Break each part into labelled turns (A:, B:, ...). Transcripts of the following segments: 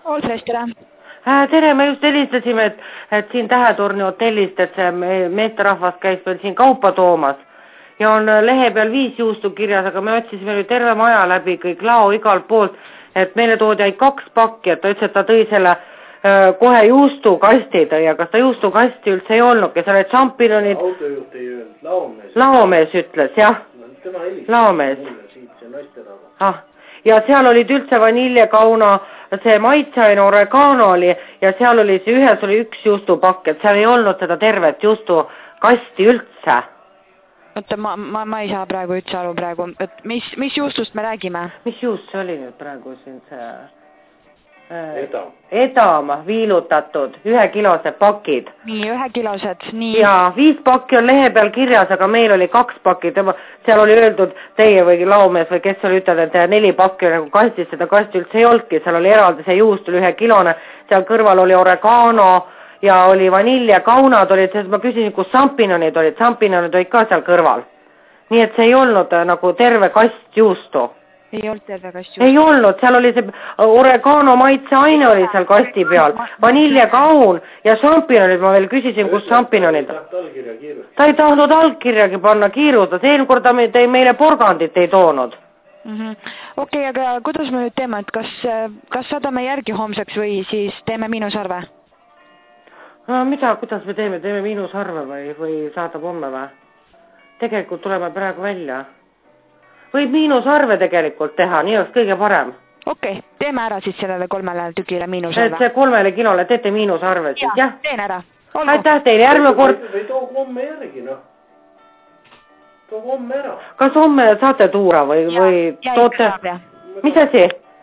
A: Oltres, tere.
B: Tere, me just helistasime, et siin Tähetorni hotellist, et see meesterahvas käis veel siin kaupa toomas ja on lehe peal 5 juustu kirjas, aga me otsisime nüüd terve maja läbi, kõik lao igalt poolt, et meile toodi ainult 2 pakki, et ta ütles, et ta tõi selle kohe juustukasti tõi, aga kas ta juustukasti üldse ei olnudki, seal olid šampinjonid.
C: Autojuht ei öelnud, laomees.
B: Laomees ütles, jah.
C: Tema helistas
B: laomees.
C: Mulle siit, see naisterahvas.
B: Ja seal olid üldse vaniljekauna, see maitseaine oregano oli ja seal oli see ühes oli 1 juustupakk, et seal ei olnud seda tervet juustukasti üldse.
A: Oota, ma ei saa praegu üldse aru praegu, et mis juustust me räägime?
B: Mis juust see oli nüüd praegu siin see?
C: Edam.
B: Edam viilutatud, 1-kilosed pakid.
A: Nii, 1-kilosed, nii.
B: Ja 5 pakki on lehe peal kirjas, aga meil oli 2 pakki, seal oli öeldud teie või laomees või kes oli ütelnud, et 4 pakki nagu kastis, seda kasti üldse ei olnudki, seal oli eraldi see juust oli 1-kilone, seal kõrval oli oregano ja oli vaniljekaunad olid, sest ma küsisin, kus šampinjonid olid ka seal kõrval. Nii et see ei olnud nagu terve kast juustu.
A: Ei olnud terve kast juustu?
B: Ei olnud, seal oli see oregano maitseaine oli seal kasti peal, vaniljekaun ja šampinjonid, ma veel küsisin, kus šampinjonid. Ta ei tahtnud allkirjagi panna kiirustas, eelmine korda meile porgandit ei toonud.
A: Okei, aga kuidas me nüüd teeme, et kas saadame järgi homseks või siis teeme miinusarve?
B: No mida, kuidas me teeme miinusarve või saadab homme või? Tegelikult tuleme praegu välja. Võib miinusarve tegelikult teha, nii oleks kõige parem.
A: Okei, teeme ära siis sellele 3 tükile miinusarve.
B: Et see 3 kilole teete miinusarve siis, jah?
A: Teen ära.
B: Aitäh teile, järgmine kord.
C: Või too homme järgi, noh. Too homme ära.
B: Kas homme saate tuura või toote? Mis asi?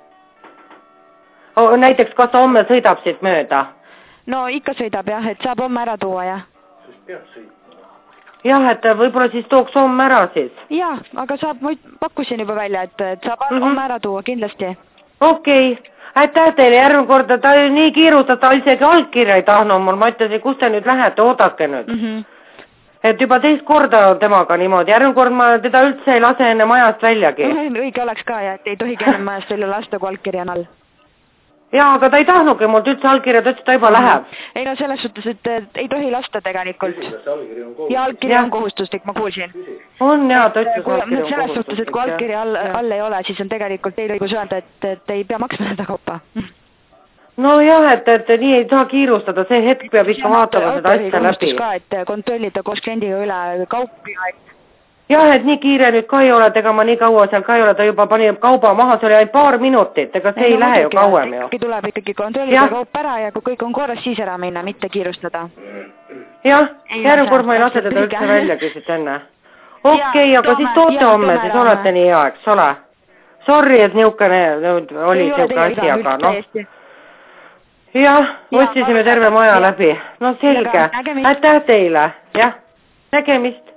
B: Näiteks, kas homme sõidab siit mööda?
A: No ikka sõidab jah, et saab homme ära tuua, jah.
C: Siis peab sõitma.
B: Jah, et võib-olla siis tooks homme ära siis.
A: Jah, aga ma pakkusin juba välja, et saab homme ära tuua, kindlasti.
B: Okei, aitäh teile, järgmine korda ta nii kiirustas, ta isegi allkirja ei tahtnud mul, ma ütlesin, kus te nüüd lähete, oodake nüüd. Et juba 2 korda on temaga niimoodi, järgmine kord ma teda üldse ei lase enne majast väljagi.
A: Õige oleks ka, et ei tohi enne majast välja lasta, kui allkirja on all.
B: Jaa, aga ta ei tahtnudki mult üldse allkirja, ta ütles, ta juba läheb.
A: Ei no selles suhtes, et ei tohi lasta tegelikult.
C: Ja
A: allkirja on kohustuslik, ma kuulsin.
B: On jaa, ta ütles allkirja on kohustuslik.
A: Selles suhtes, et kui allkirja all ei ole, siis on tegelikult teil õigus öelda, et ei pea maksma seda kaupa.
B: No jah, et nii ei saa kiirustada, see hetk peab ikka vaatama seda asja läbi.
A: Ka, et kontrollida koos kliendiga üle kaupi.
B: Jah, et nii kiire nüüd ka ei ole, ega ma nii kaua seal ka ei ole, ta juba pani kauba maha, see oli ainult paar minutit, ega see ei lähe ju kauem ju.
A: Tuleb ikkagi kontrollida kaup ära ja kui kõik on korras, siis ära minna, mitte kiirustada.
B: Jah, järgmine kord ma ei lase teda üldse välja küsit enne. Okei, aga siis toote homme, siis olete nii hea, eks ole? Sorry, et niukene oli siuke asi, aga noh. Jah, otsisime terve maja läbi. No selge, aitäh teile, jah, nägemist.